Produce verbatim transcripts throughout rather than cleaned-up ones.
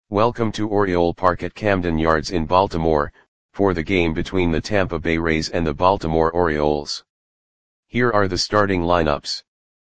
Welcome to Oriole Park at Camden Yards in Baltimore, for the game between the Tampa Bay Rays and the Baltimore Orioles. Here are the starting lineups.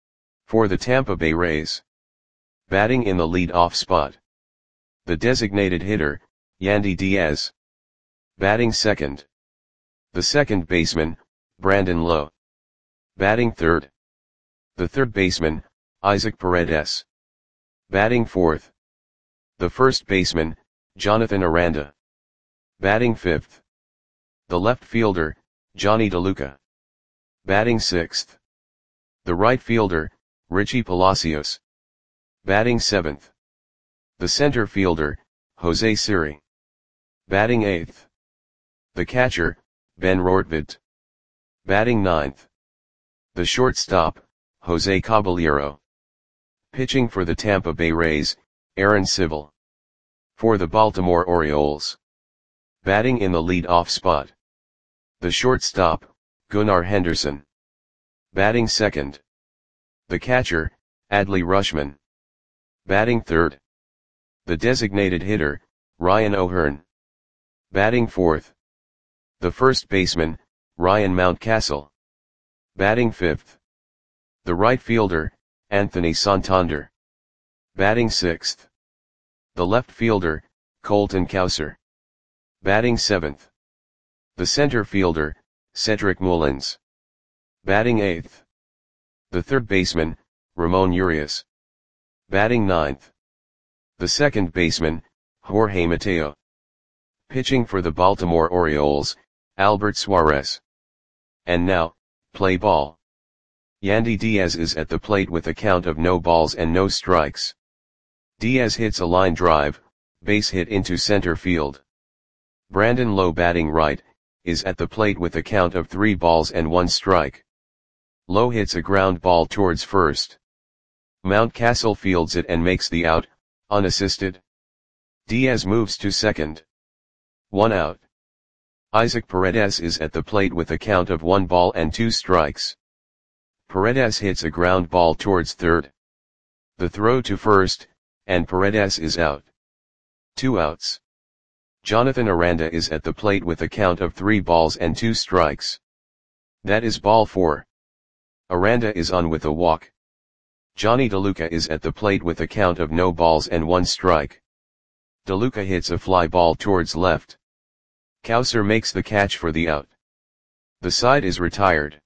For the Tampa Bay Rays. Batting in the lead-off spot. The designated hitter, Yandy Diaz. Batting second. The second baseman, Brandon Lowe. Batting third. The third baseman, Isaac Paredes. Batting fourth. The first baseman, Jonathan Aranda. Batting fifth. The left fielder, Johnny DeLuca. Batting sixth. The right fielder, Richie Palacios. Batting seventh. The center fielder, Jose Siri. Batting eighth. The catcher, Ben Rortvedt. Batting ninth. The shortstop, Jose Caballero. Pitching for the Tampa Bay Rays, Aaron Civil. For the Baltimore Orioles. Batting in the lead-off spot. The shortstop, Gunnar Henderson. Batting second. The catcher, Adley Rutschman. Batting third. The designated hitter, Ryan O'Hearn. Batting fourth. The first baseman, Ryan Mountcastle. Batting fifth. The right fielder, Anthony Santander. Batting sixth. The left fielder, Colton Cowser. Batting seventh. The center fielder, Cedric Mullins. Batting eighth. The third baseman, Ramon Urias. Batting ninth. The second baseman, Jorge Mateo. Pitching for the Baltimore Orioles, Albert Suarez. And now, play ball. Yandy Diaz is at the plate with a count of no balls and no strikes. Diaz hits a line drive, base hit into center field. Brandon Lowe, batting right, is at the plate with a count of three balls and one strike. Lowe hits a ground ball towards first. Mountcastle fields it and makes the out, unassisted. Diaz moves to second. One out. Isaac Paredes is at the plate with a count of one ball and two strikes. Paredes hits a ground ball towards third. The throw to first, and Paredes is out. Two outs. Jonathan Aranda is at the plate with a count of three balls and two strikes. That is ball four. Aranda is on with a walk. Johnny DeLuca is at the plate with a count of no balls and one strike. DeLuca hits a fly ball towards left. Cowser makes the catch for the out. The side is retired.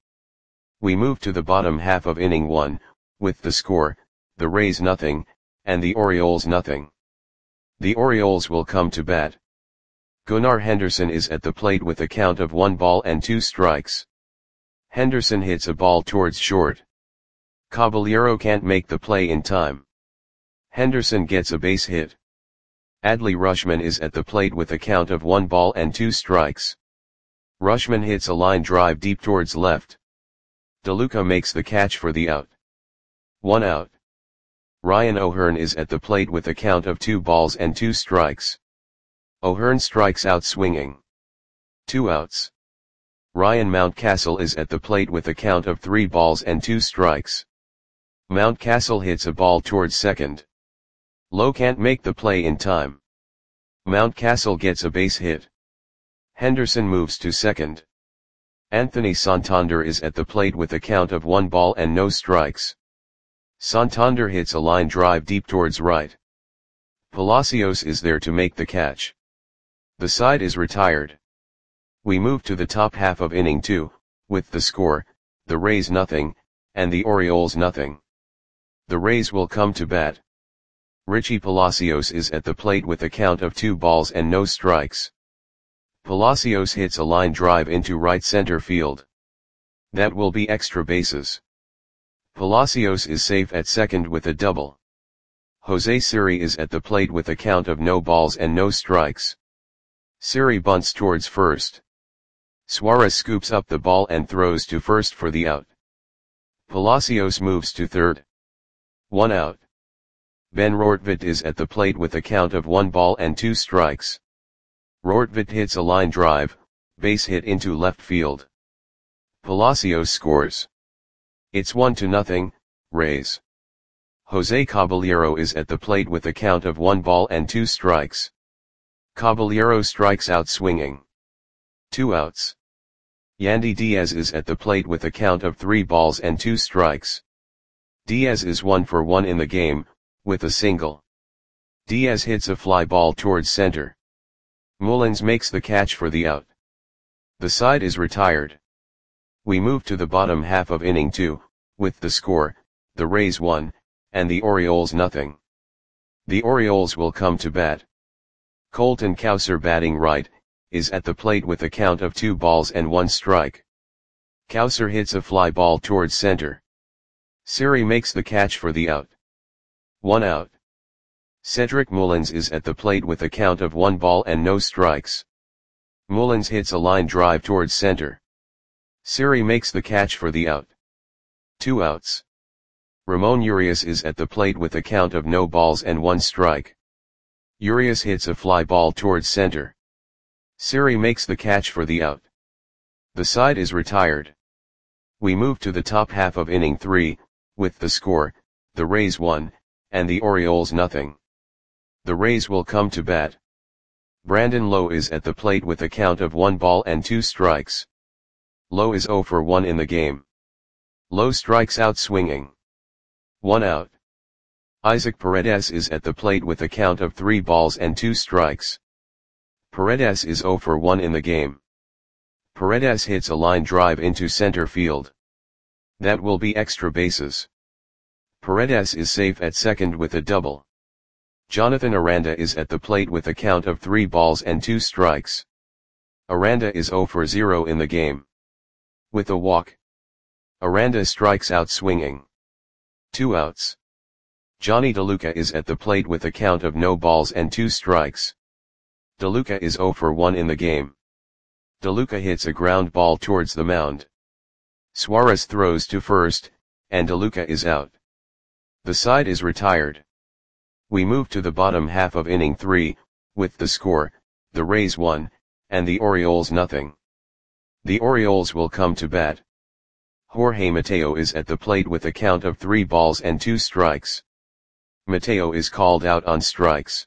We move to the bottom half of inning one, with the score, the Rays nothing, and the Orioles nothing. The Orioles will come to bat. Gunnar Henderson is at the plate with a count of one ball and two strikes. Henderson hits a ball towards short. Caballero can't make the play in time. Henderson gets a base hit. Adley Rutschman is at the plate with a count of one ball and two strikes. Rutschman hits a line drive deep towards left. DeLuca makes the catch for the out. One out. Ryan O'Hearn is at the plate with a count of two balls and two strikes. O'Hearn strikes out swinging. Two outs. Ryan Mountcastle is at the plate with a count of three balls and two strikes. Mountcastle hits a ball towards second. Lowe can't make the play in time. Mountcastle gets a base hit. Henderson moves to second. Anthony Santander is at the plate with a count of one ball and no strikes. Santander hits a line drive deep towards right. Palacios is there to make the catch. The side is retired. We move to the top half of inning two, with the score, the Rays nothing, and the Orioles nothing. The Rays will come to bat. Richie Palacios is at the plate with a count of two balls and no strikes. Palacios hits a line drive into right center field. That will be extra bases. Palacios is safe at second with a double. Jose Siri is at the plate with a count of no balls and no strikes. Siri bunts towards first. Suarez scoops up the ball and throws to first for the out. Palacios moves to third. One out. Ben Rortvedt is at the plate with a count of one ball and two strikes. Rortvedt hits a line drive, base hit into left field. Palacios scores. It's one to nothing, Rays. Jose Caballero is at the plate with a count of one ball and two strikes. Caballero strikes out swinging. Two outs. Yandy Diaz is at the plate with a count of three balls and two strikes. Diaz is one for one in the game, with a single. Diaz hits a fly ball towards center. Mullins makes the catch for the out. The side is retired. We move to the bottom half of inning two, with the score, the Rays one, and the Orioles nothing. The Orioles will come to bat. Colton Cowser, batting right, is at the plate with a count of two balls and one strike. Cowser hits a fly ball towards center. Siri makes the catch for the out. One out. Cedric Mullins is at the plate with a count of one ball and no strikes. Mullins hits a line drive towards center. Siri makes the catch for the out. Two outs. Ramon Urias is at the plate with a count of no balls and one strike. Urias hits a fly ball towards center. Siri makes the catch for the out. The side is retired. We move to the top half of inning three, with the score, the Rays one, and the Orioles nothing. The Rays will come to bat. Brandon Lowe is at the plate with a count of one ball and two strikes. Lowe is zero for one in the game. Lowe strikes out swinging. One out. Isaac Paredes is at the plate with a count of three balls and two strikes. Paredes is zero for one in the game. Paredes hits a line drive into center field. That will be extra bases. Paredes is safe at second with a double. Jonathan Aranda is at the plate with a count of three balls and two strikes. Aranda is zero for zero in the game. With a walk. Aranda strikes out swinging. Two outs. Johnny DeLuca is at the plate with a count of no balls and two strikes. DeLuca is zero for one in the game. DeLuca hits a ground ball towards the mound. Suarez throws to first, and DeLuca is out. The side is retired. We move to the bottom half of inning three, with the score, the Rays one, and the Orioles nothing. The Orioles will come to bat. Jorge Mateo is at the plate with a count of three balls and two strikes. Mateo is called out on strikes.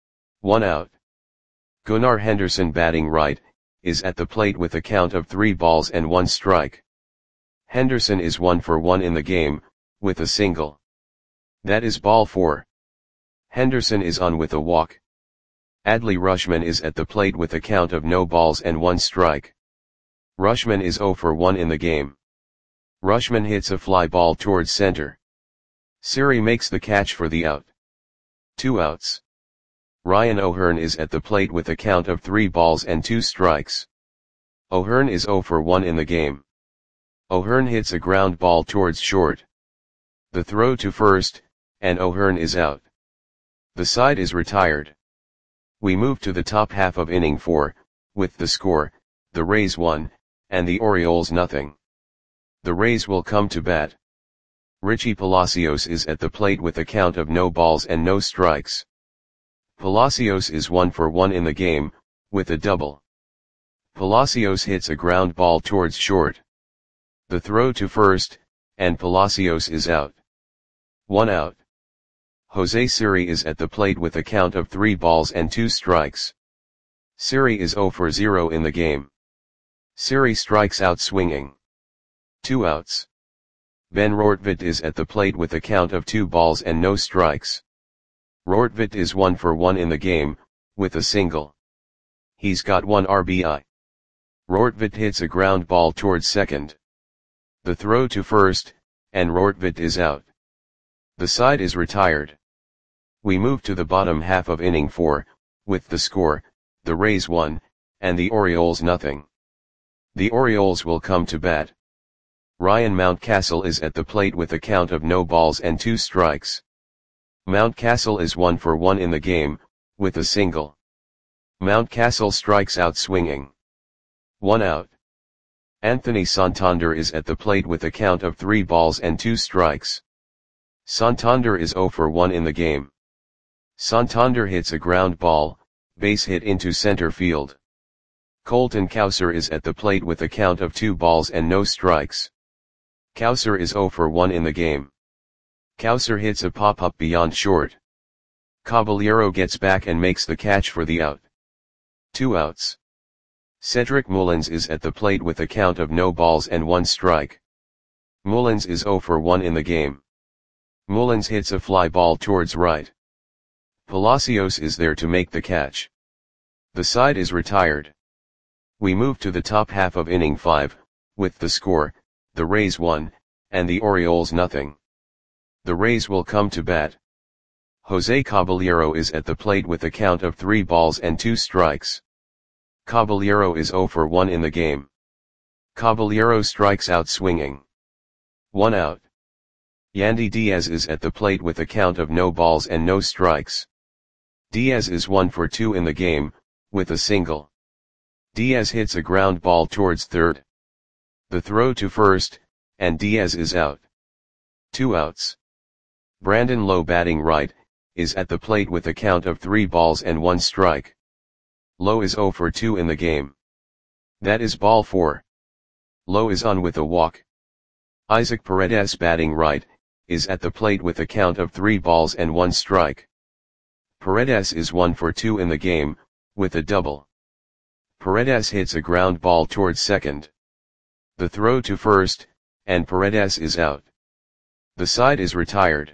One out. Gunnar Henderson, batting right, is at the plate with a count of three balls and one strike. Henderson is one for one in the game, with a single. That is ball four. Henderson is on with a walk. Adley Rutschman is at the plate with a count of no balls and one strike. Rutschman is zero for one in the game. Rutschman hits a fly ball towards center. Siri makes the catch for the out. Two outs. Ryan O'Hearn is at the plate with a count of three balls and two strikes. O'Hearn is zero for one in the game. O'Hearn hits a ground ball towards short. The throw to first, and O'Hearn is out. The side is retired. We move to the top half of inning four, with the score, the Rays one, and the Orioles nothing. The Rays will come to bat. Richie Palacios is at the plate with a count of no balls and no strikes. Palacios is one for one in the game, with a double. Palacios hits a ground ball towards short. The throw to first, and Palacios is out. One out. Jose Siri is at the plate with a count of three balls and two strikes. Siri is zero for zero in the game. Siri strikes out swinging. Two outs. Ben Rortvedt is at the plate with a count of two balls and no strikes. Rortvedt is one for one in the game, with a single. He's got one R B I. Rortvedt hits a ground ball towards second. The throw to first, and Rortvedt is out. The side is retired. We move to the bottom half of inning four, with the score, the Rays one, and the Orioles nothing. The Orioles will come to bat. Ryan Mountcastle is at the plate with a count of no balls and two strikes. Mountcastle is one for one in the game, with a single. Mountcastle strikes out swinging. One out. Anthony Santander is at the plate with a count of three balls and two strikes. Santander is zero for one in the game. Santander hits a ground ball, base hit into center field. Colton Cowser is at the plate with a count of two balls and no strikes. Cowser is zero for one in the game. Cowser hits a pop-up beyond short. Caballero gets back and makes the catch for the out. Two outs. Cedric Mullins is at the plate with a count of no balls and one strike. Mullins is oh for one in the game. Mullins hits a fly ball towards right. Palacios is there to make the catch. The side is retired. We move to the top half of inning five, with the score, the Rays one, and the Orioles nothing. The Rays will come to bat. Jose Caballero is at the plate with a count of three balls and two strikes. Caballero is oh for one in the game. Caballero strikes out swinging. One out. Yandy Diaz is at the plate with a count of no balls and no strikes. Diaz is one for two in the game, with a single. Diaz hits a ground ball towards third. The throw to first, and Diaz is out. Two outs. Brandon Lowe, batting right, is at the plate with a count of three balls and one strike. Lowe is oh for two in the game. That is ball four. Lowe is on with a walk. Isaac Paredes, batting right, is at the plate with a count of three balls and one strike. Paredes is one for two in the game, with a double. Paredes hits a ground ball towards second. The throw to first, and Paredes is out. The side is retired.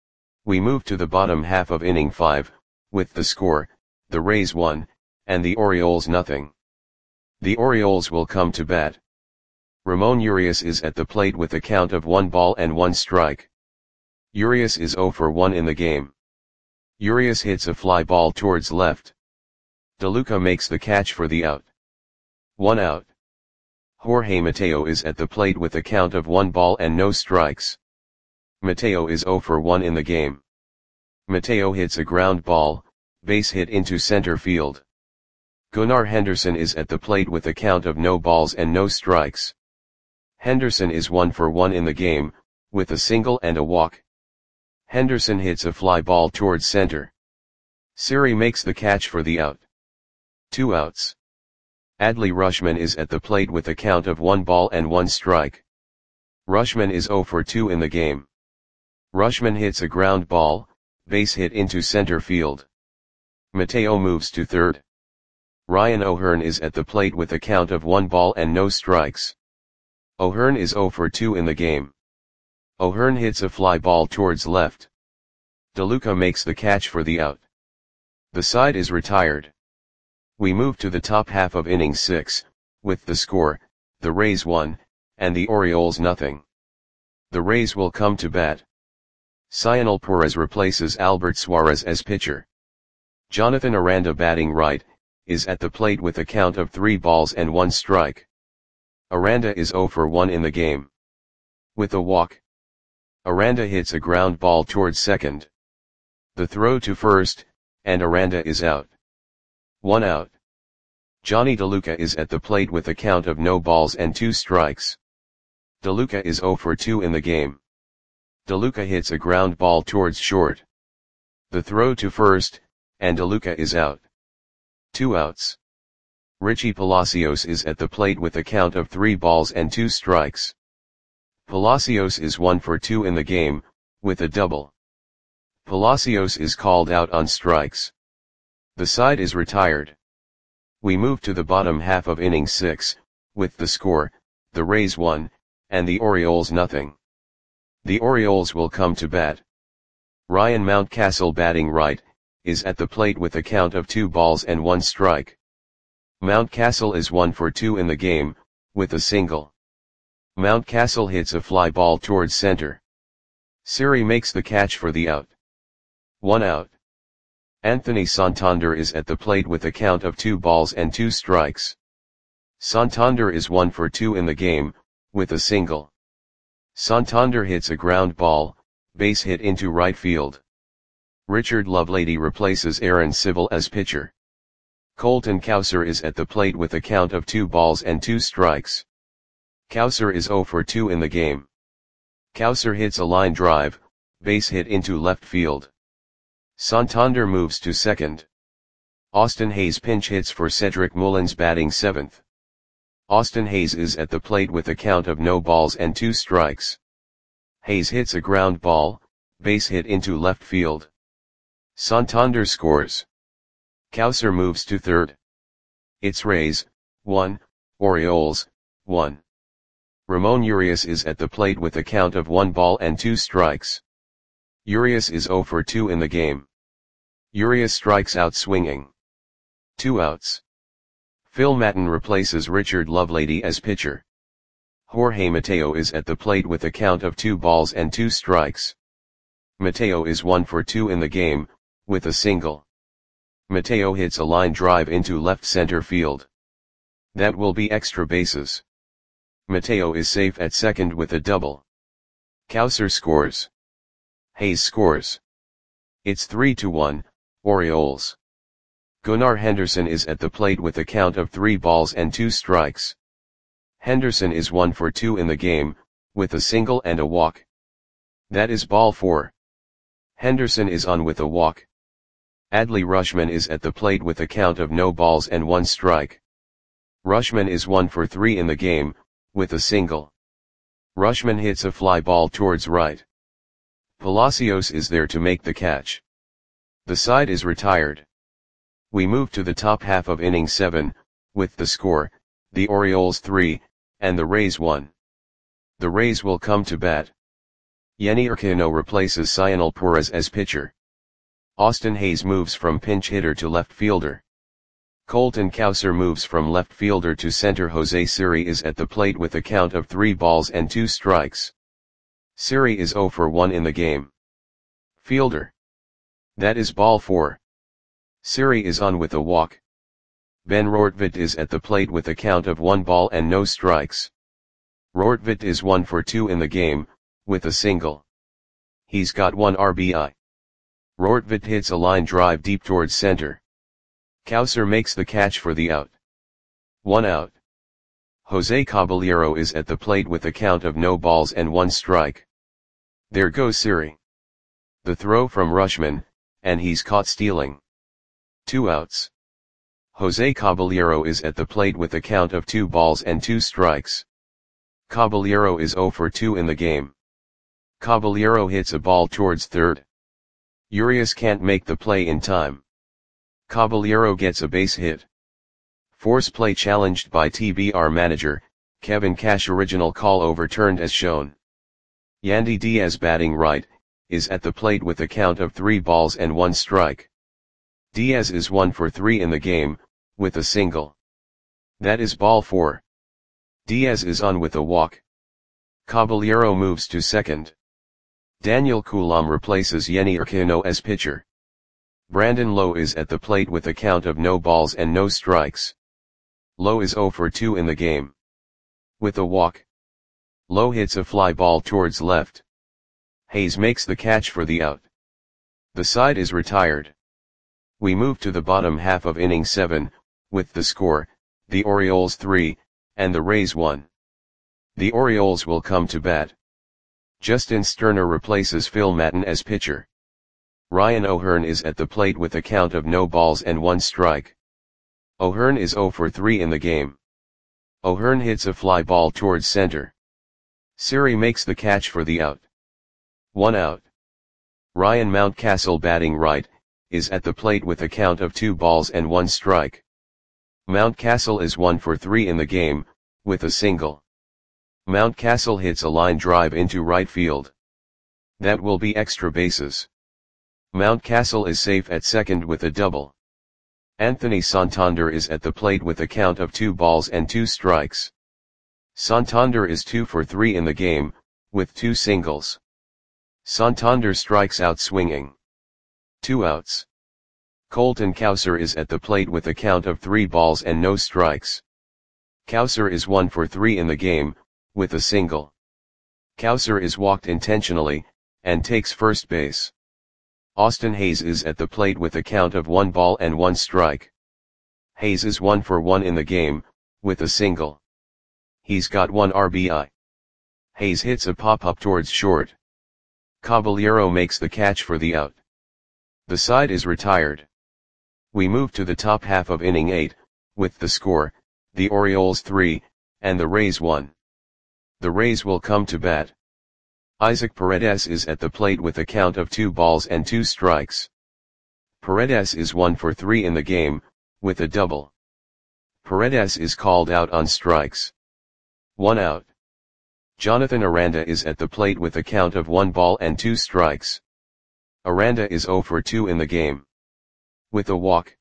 We move to the bottom half of inning five, with the score, the Rays one, and the Orioles nothing. The Orioles will come to bat. Ramon Urias is at the plate with a count of one ball and one strike. Urias is oh for one in the game. Urias hits a fly ball towards left. DeLuca makes the catch for the out. One out. Jorge Mateo is at the plate with a count of one ball and no strikes. Mateo is oh for one in the game. Mateo hits a ground ball, base hit into center field. Gunnar Henderson is at the plate with a count of no balls and no strikes. Henderson is one for one in the game, with a single and a walk. Henderson hits a fly ball towards center. Siri makes the catch for the out. Two outs. Adley Rutschman is at the plate with a count of one ball and one strike. Rutschman is oh for two in the game. Rutschman hits a ground ball, base hit into center field. Mateo moves to third. Ryan O'Hearn is at the plate with a count of one ball and no strikes. O'Hearn is oh for two in the game. O'Hearn hits a fly ball towards left. DeLuca makes the catch for the out. The side is retired. We move to the top half of inning six, with the score, the Rays one, and the Orioles nothing. The Rays will come to bat. Cionel Perez replaces Albert Suarez as pitcher. Jonathan Aranda, batting right, is at the plate with a count of three balls and one strike. Aranda is oh for one in the game. With a walk. Aranda hits a ground ball towards second. The throw to first, and Aranda is out. One out. Johnny DeLuca is at the plate with a count of no balls and two strikes. DeLuca is oh for two in the game. DeLuca hits a ground ball towards short. The throw to first, and DeLuca is out. Two outs. Richie Palacios is at the plate with a count of three balls and two strikes. Palacios is one for two in the game, with a double. Palacios is called out on strikes. The side is retired. We move to the bottom half of inning six, with the score, the Rays one, and the Orioles nothing. The Orioles will come to bat. Ryan Mountcastle, batting right, is at the plate with a count of two balls and one strike. Mountcastle is one for two in the game, with a single. Mountcastle hits a fly ball towards center. Siri makes the catch for the out. One out. Anthony Santander is at the plate with a count of two balls and two strikes. Santander is one for two in the game, with a single. Santander hits a ground ball, base hit into right field. Richard Lovelady replaces Aaron Civil as pitcher. Colton Cowser is at the plate with a count of two balls and two strikes. Cowser is oh for two in the game. Cowser hits a line drive, base hit into left field. Santander moves to second. Austin Hayes pinch hits for Cedric Mullins, batting seventh. Austin Hayes is at the plate with a count of no balls and two strikes. Hayes hits a ground ball, Base hit into left field. Santander scores. Cowser moves to third. It's Rays, one, Orioles, one. Ramon Urias is at the plate with a count of one ball and two strikes. Urias is zero for two in the game. Urias strikes out swinging. Two outs. Phil Maton replaces Richard Lovelady as pitcher. Jorge Mateo is at the plate with a count of two balls and two strikes. Mateo is one for two in the game, with a single. Mateo hits a line drive into left center field. That will be extra bases. Mateo is safe at second with a double. Cowser scores. Hayes scores. It's three to one, Orioles. Gunnar Henderson is at the plate with a count of three balls and two strikes. Henderson is one for two in the game, with a single and a walk. That is ball four. Henderson is on with a walk. Adley Rutschman is at the plate with a count of no balls and one strike. Rutschman is one for three in the game, with a single. Rutschman hits a fly ball towards right. Palacios is there to make the catch. The side is retired. We move to the top half of inning seven, with the score, the Orioles three, and the Rays one. The Rays will come to bat. Yenny Urquiano replaces Cionel Perez as pitcher. Austin Hayes moves from pinch hitter to left fielder. Colton Cowser moves from left fielder to center. Jose Siri is at the plate with a count of three balls and two strikes. Siri is zero for one in the game. Fielder. That is ball four. Siri is on with a walk. Ben Rortvedt is at the plate with a count of one ball and no strikes. Rortvedt is one for two in the game, with a single. He's got one R B I. Rortvedt hits a line drive deep towards center. Cowser makes the catch for the out. One out. Jose Caballero is at the plate with a count of no balls and one strike. There goes Siri. The throw from Rutschman, and he's caught stealing. Two outs. Jose Caballero is at the plate with a count of two balls and two strikes. Caballero is zero for two in the game. Caballero hits a ball towards third. Urias can't make the play in time. Caballero gets a base hit. Force play challenged by T B R manager, Kevin Cash. Original call overturned as shown. Yandy Diaz batting right, is at the plate with a count of three balls and one strike. Diaz is one for three in the game, with a single. That is ball four. Diaz is on with a walk. Caballero moves to second. Daniel Coulomb replaces Yenny Urquiano as pitcher. Brandon Lowe is at the plate with a count of no balls and no strikes. Lowe is zero for two in the game. With a walk. Lowe hits a fly ball towards left. Hayes makes the catch for the out. The side is retired. We move to the bottom half of inning seven, with the score, the Orioles three, and the Rays one. The Orioles will come to bat. Justin Sterner replaces Phil Maton as pitcher. Ryan O'Hearn is at the plate with a count of no balls and one strike. O'Hearn is zero for three in the game. O'Hearn hits a fly ball towards center. Siri makes the catch for the out. One out. Ryan Mountcastle batting right, is at the plate with a count of two balls and one strike. Mountcastle is one for three in the game, with a single. Mountcastle hits a line drive into right field. That will be extra bases. Mountcastle is safe at second with a double. Anthony Santander is at the plate with a count of two balls and two strikes. Santander is two for three in the game, with two singles. Santander strikes out swinging. Two outs. Colton Cowser is at the plate with a count of three balls and no strikes. Cowser is one for three in the game, with a single. Cowser is walked intentionally, and takes first base. Austin Hayes is at the plate with a count of one ball and one strike. Hayes is one for one in the game, with a single. He's got one R B I. Hayes hits a pop-up towards short. Caballero makes the catch for the out. The side is retired. We move to the top half of inning eight, with the score, the Orioles three, and the Rays one. The Rays will come to bat. Isaac Paredes is at the plate with a count of two balls and two strikes. Paredes is one for three in the game, with a double. Paredes is called out on strikes. One out. Jonathan Aranda is at the plate with a count of one ball and two strikes. Aranda is zero for two in the game. With a walk.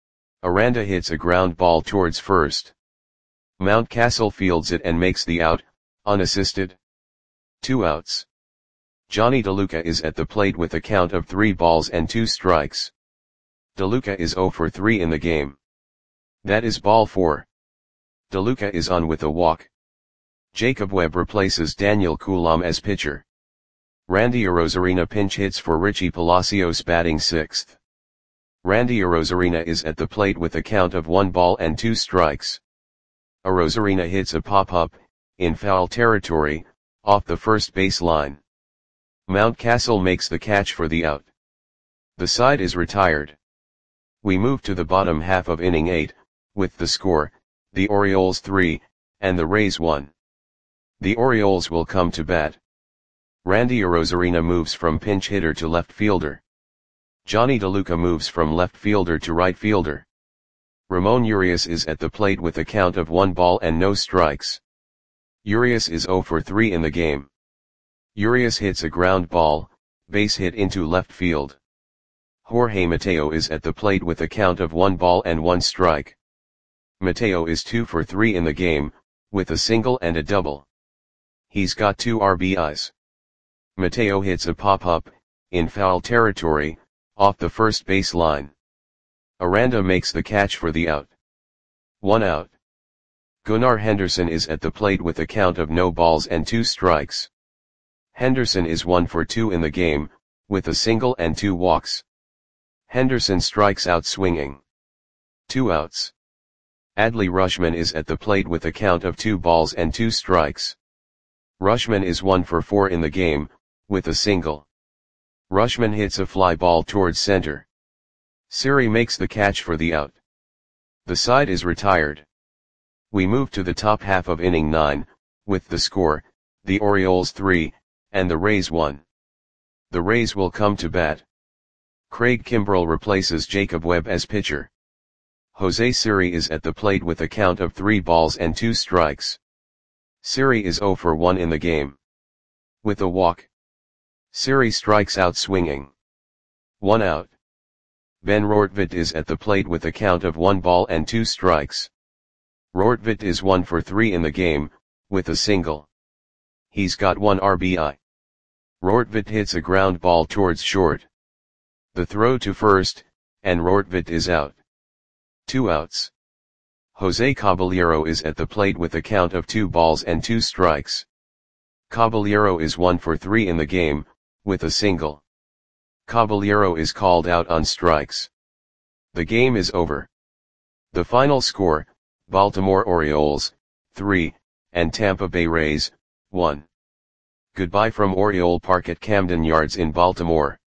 Aranda hits a ground ball towards first. Mountcastle fields it and makes the out, unassisted. Two outs. Johnny DeLuca is at the plate with a count of three balls and two strikes. DeLuca is zero for three in the game. That is ball four. DeLuca is on with a walk. Jacob Webb replaces Daniel Coulomb as pitcher. Randy Arozarena pinch hits for Richie Palacios batting sixth. Randy Arozarena is at the plate with a count of one ball and two strikes. Arozarena hits a pop-up, in foul territory, off the first base line. Mountcastle makes the catch for the out. The side is retired. We move to the bottom half of inning eight, with the score, the Orioles three, and the Rays one. The Orioles will come to bat. Randy Arozarena moves from pinch hitter to left fielder. Johnny DeLuca moves from left fielder to right fielder. Ramon Urias is at the plate with a count of one ball and no strikes. Urias is zero for three in the game. Urias hits a ground ball, base hit into left field. Jorge Mateo is at the plate with a count of one ball and one strike. Mateo is two for three in the game, with a single and a double. He's got two R B Is. Mateo hits a pop-up, in foul territory, off the first base line. Aranda makes the catch for the out. One out. Gunnar Henderson is at the plate with a count of no balls and two strikes. Henderson is one for two in the game, with a single and two walks. Henderson strikes out swinging. Two outs. Adley Rutschman is at the plate with a count of two balls and two strikes. Rutschman is one for four in the game, with a single. Rutschman hits a fly ball towards center. Siri makes the catch for the out. The side is retired. We move to the top half of inning nine, with the score, the Orioles three, and the Rays one. The Rays will come to bat. Craig Kimbrell replaces Jacob Webb as pitcher. Jose Siri is at the plate with a count of three balls and two strikes. Siri is zero for one in the game. With a walk. Siri strikes out swinging. One out. Ben Rortvedt is at the plate with a count of one ball and two strikes. Rortvedt is one for three in the game, with a single. He's got one R B I. Rortvedt hits a ground ball towards short. The throw to first, and Rortvedt is out. Two outs. Jose Caballero is at the plate with a count of two balls and two strikes. Caballero is one for three in the game, with a single. Caballero is called out on strikes. The game is over. The final score, Baltimore Orioles, three, and Tampa Bay Rays, one. Goodbye from Oriole Park at Camden Yards in Baltimore.